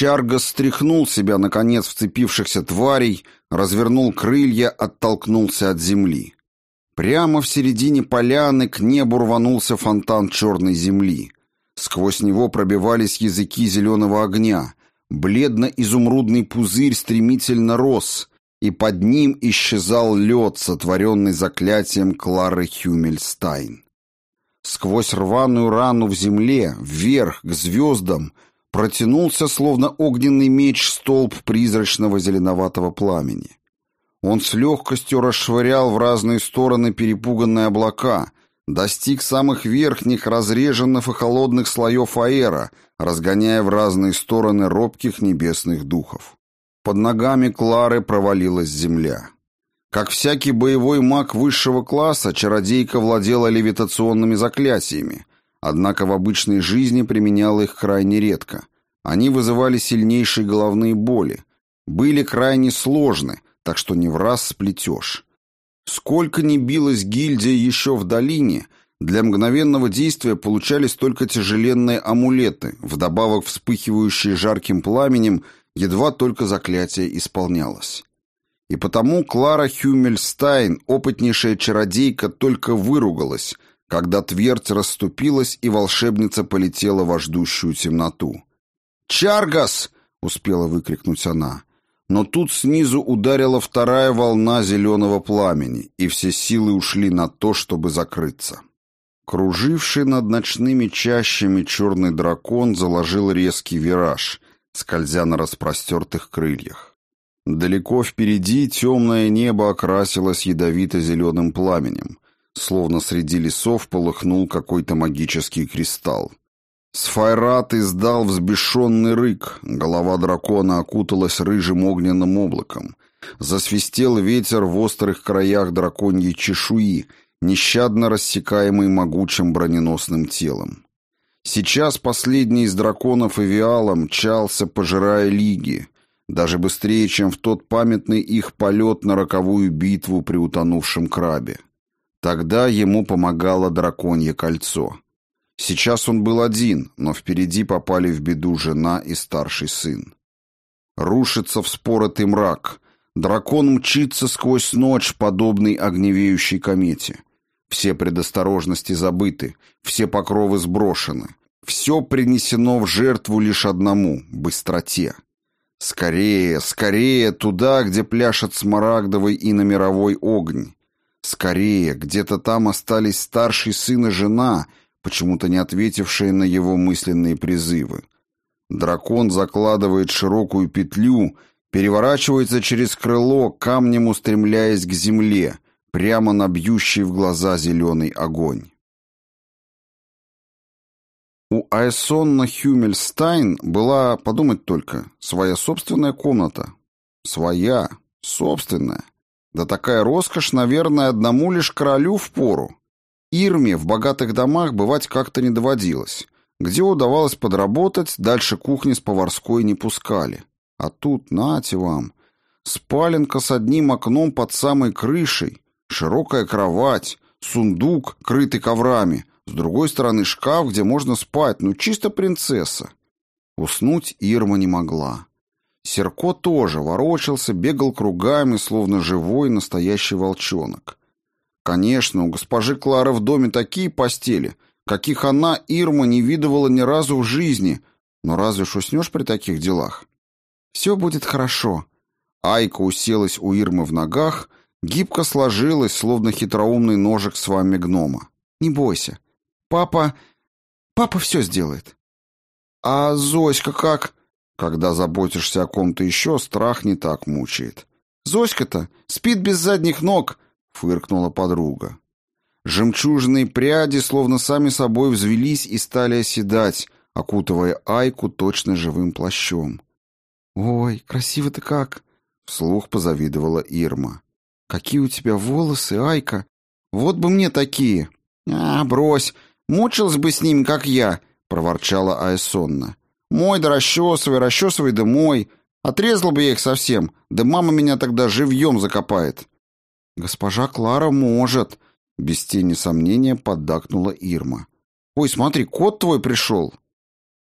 Чаргас стряхнул себя, наконец, вцепившихся тварей, развернул крылья, оттолкнулся от земли. Прямо в середине поляны к небу рванулся фонтан черной земли. Сквозь него пробивались языки зеленого огня. Бледно-изумрудный пузырь стремительно рос, и под ним исчезал лед, сотворенный заклятием Клары Хюмельстайн. Сквозь рваную рану в земле, вверх, к звездам, протянулся, словно огненный меч, столб призрачного зеленоватого пламени. Он с легкостью расшвырял в разные стороны перепуганные облака, достиг самых верхних, разреженных и холодных слоев аэра, разгоняя в разные стороны робких небесных духов. Под ногами Клары провалилась земля. Как всякий боевой маг высшего класса, чародейка владела левитационными заклятиями, однако в обычной жизни применяла их крайне редко. Они вызывали сильнейшие головные боли, были крайне сложны, так что не враз сплетешь. Сколько ни билась гильдия еще в долине, для мгновенного действия получались только тяжеленные амулеты, вдобавок вспыхивающие жарким пламенем, едва только заклятие исполнялось. И потому Клара Хюмельстайн, опытнейшая чародейка, только выругалась, когда твердь расступилась и волшебница полетела во ждущую темноту. «Чаргас!» — успела выкрикнуть она. Но тут снизу ударила вторая волна зеленого пламени, и все силы ушли на то, чтобы закрыться. Круживший над ночными чащами черный дракон заложил резкий вираж, скользя на распростертых крыльях. Далеко впереди темное небо окрасилось ядовито-зеленым пламенем, словно среди лесов полыхнул какой-то магический кристалл. Сфайрат издал взбешенный рык, голова дракона окуталась рыжим огненным облаком. Засвистел ветер в острых краях драконьей чешуи, нещадно рассекаемый могучим броненосным телом. Сейчас последний из драконов Эвиала мчался, пожирая лиги, даже быстрее, чем в тот памятный их полет на роковую битву при утонувшем крабе. Тогда ему помогало драконье кольцо. Сейчас он был один, но впереди попали в беду жена и старший сын. Рушится вспоротый мрак. Дракон мчится сквозь ночь, подобный огневеющей комете. Все предосторожности забыты, все покровы сброшены. Все принесено в жертву лишь одному — быстроте. Скорее, скорее, туда, где пляшет смарагдовый и иномировой огонь. Скорее, где-то там остались старший сын и жена, почему-то не ответившие на его мысленные призывы. Дракон закладывает широкую петлю, переворачивается через крыло, камнем устремляясь к земле, прямо на бьющий в глаза зеленый огонь. У Аэсонна Хюмельстайн была, подумать только, своя собственная комната. Своя, собственная. Да такая роскошь, наверное, одному лишь королю впору. Ирме в богатых домах бывать как-то не доводилось. Где удавалось подработать, дальше кухни с поварской не пускали. А тут, нате вам, спаленка с одним окном под самой крышей, широкая кровать, сундук, крытый коврами, с другой стороны шкаф, где можно спать, ну чисто принцесса. Уснуть Ирма не могла. Серко тоже ворочался, бегал кругами, словно живой настоящий волчонок. Конечно, у госпожи Клары в доме такие постели, каких она, Ирма, не видывала ни разу в жизни, но разве ж уснешь при таких делах? Все будет хорошо. Айка уселась у Ирмы в ногах, гибко сложилась, словно хитроумный ножик с вами гнома. Не бойся. Папа все сделает. А Зоська как? Когда заботишься о ком-то еще, страх не так мучает. Зоська-то спит без задних ног, фыркнула подруга. Жемчужные пряди словно сами собой взвелись и стали оседать, окутывая Айку точно живым плащом. «Ой, красиво-то как!» — вслух позавидовала Ирма. «Какие у тебя волосы, Айка! Вот бы мне такие!» «А, брось! Мучилась бы с ними, как я!» — проворчала Аэсонна. «Мой да расчесывай да мой! Отрезал бы я их совсем, да мама меня тогда живьем закопает!» «Госпожа Клара может!» — без тени сомнения поддакнула Ирма. «Ой, смотри, кот твой пришел!»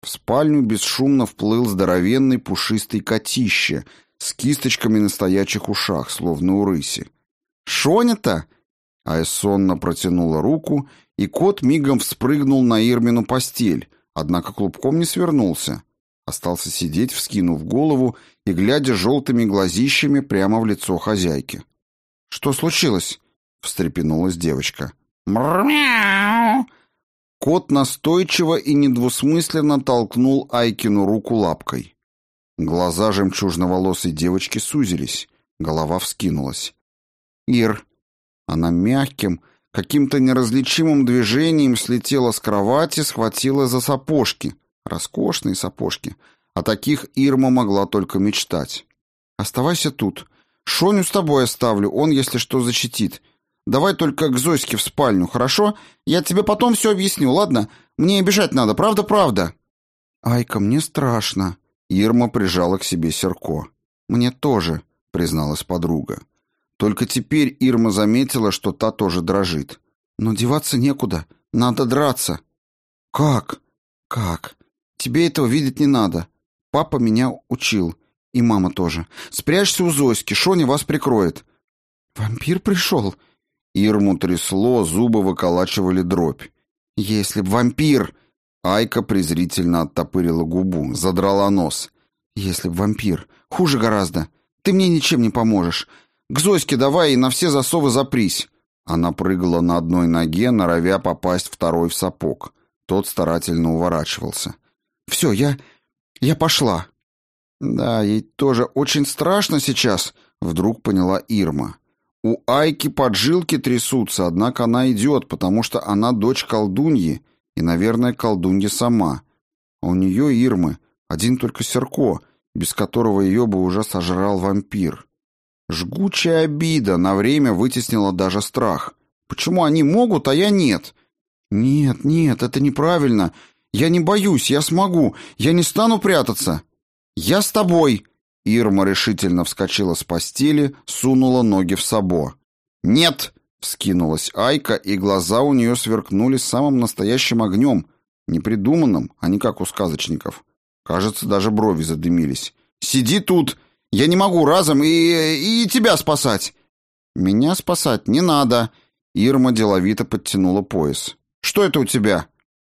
В спальню бесшумно вплыл здоровенный пушистый котище с кисточками на стоячих ушах, словно у рыси. «Шоня-то?» Ая сонно протянула руку, и кот мигом вспрыгнул на Ирмину постель, однако клубком не свернулся. Остался сидеть, вскинув голову и глядя желтыми глазищами прямо в лицо хозяйки. «Что случилось?» — встрепенулась девочка. «Мяу!» Кот настойчиво и недвусмысленно толкнул Айкину руку лапкой. Глаза жемчужноволосой девочки сузились, голова вскинулась. «Ир!» Она мягким, каким-то неразличимым движением слетела с кровати, схватила за сапожки. Роскошные сапожки. О таких Ирма могла только мечтать. «Оставайся тут. Шоню с тобой оставлю, он, если что, защитит. Давай только к Зоське в спальню, хорошо? Я тебе потом все объясню, ладно? Мне бежать надо, правда-правда». «Айка, мне страшно». Ирма прижала к себе Серко. «Мне тоже», — призналась подруга. Только теперь Ирма заметила, что та тоже дрожит. «Но деваться некуда, надо драться». «Как?» «Как? Тебе этого видеть не надо. Папа меня учил, и мама тоже. Спрячься у Зоськи, Шоня вас прикроет». «Вампир пришел?» Ирму трясло, зубы выколачивали дробь. «Если б вампир!» Айка презрительно оттопырила губу, задрала нос. «Если б вампир! Хуже гораздо! Ты мне ничем не поможешь! К Зоське давай и на все засовы запрись!» Она прыгала на одной ноге, норовя попасть второй в сапог. Тот старательно уворачивался. «Все, я пошла!» «Да, ей тоже очень страшно сейчас», — вдруг поняла Ирма. У Айки поджилки трясутся, однако она идет, потому что она дочь колдуньи и, наверное, колдунья сама. А у нее, Ирмы, один только Серко, без которого ее бы уже сожрал вампир. Жгучая обида на время вытеснила даже страх. Почему они могут, а я нет? Нет, это неправильно. Я не боюсь, я смогу, я не стану прятаться. Я с тобой. Ирма решительно вскочила с постели, сунула ноги в сабо. «Нет!» — вскинулась Айка, и глаза у нее сверкнули самым настоящим огнем, непридуманным, а не как у сказочников. Кажется, даже брови задымились. «Сиди тут! Я не могу разом и тебя спасать!» «Меня спасать не надо!» Ирма деловито подтянула пояс. «Что это у тебя?»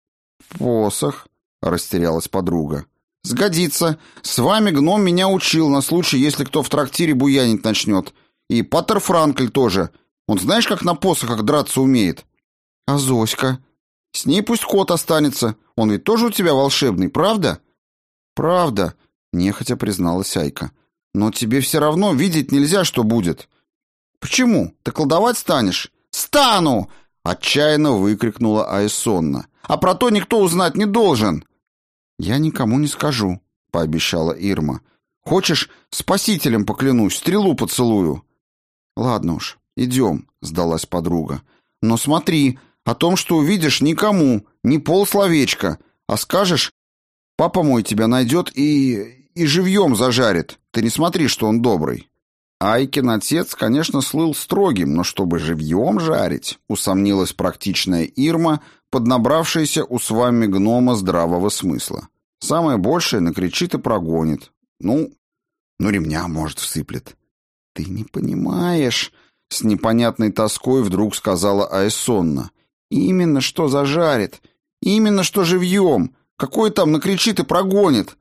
«Посох», — растерялась подруга. «Сгодится. С вами гном меня учил на случай, если кто в трактире буянить начнет. И Паттер Франкль тоже. Он знаешь, как на посохах драться умеет?» «А Зоська?» «С ней пусть кот останется. Он ведь тоже у тебя волшебный, правда?» «Правда», — нехотя призналась Айка. «Но тебе все равно видеть нельзя, что будет». «Почему? Ты колдовать станешь?» «Стану!» — отчаянно выкрикнула Айсонна. «А про то никто узнать не должен». «Я никому не скажу», — пообещала Ирма. «Хочешь, спасителем поклянусь, стрелу поцелую?» «Ладно уж, идем», — сдалась подруга. «Но смотри, о том, что увидишь, никому, ни полсловечка, а скажешь, папа мой тебя найдет и живьем зажарит. Ты не смотри, что он добрый». Айкин отец, конечно, слыл строгим, но чтобы живьем жарить, усомнилась практичная Ирма, поднабравшаяся у с вами гнома здравого смысла. Самое большее накричит и прогонит. Ну, ремня, может, всыплет. «Ты не понимаешь», — с непонятной тоской вдруг сказала Айсонна. «Именно что зажарит, именно что живьем. Какой там накричит и прогонит?»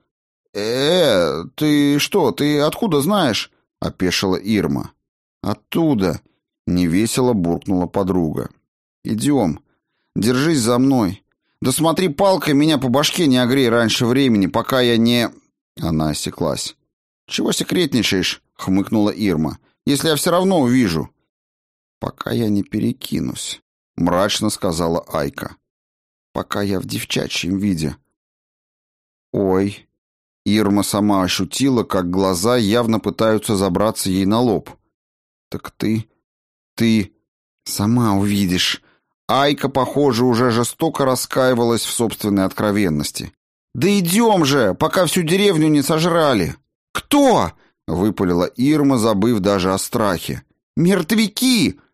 Ты что, ты откуда знаешь?» — опешила Ирма. «Оттуда», — невесело буркнула подруга. «Идем, держись за мной. Да смотри, палкой меня по башке не огрей раньше времени, пока я не...» Она осеклась. «Чего секретничаешь?» — хмыкнула Ирма. «Если я все равно увижу». «Пока я не перекинусь», — мрачно сказала Айка. «Пока я в девчачьем виде». «Ой». Ирма сама ощутила, как глаза явно пытаются забраться ей на лоб. «Так ты... сама увидишь». Айка, похоже, уже жестоко раскаивалась в собственной откровенности. «Да идем же, пока всю деревню не сожрали!» «Кто?» — выпалила Ирма, забыв даже о страхе. «Мертвяки!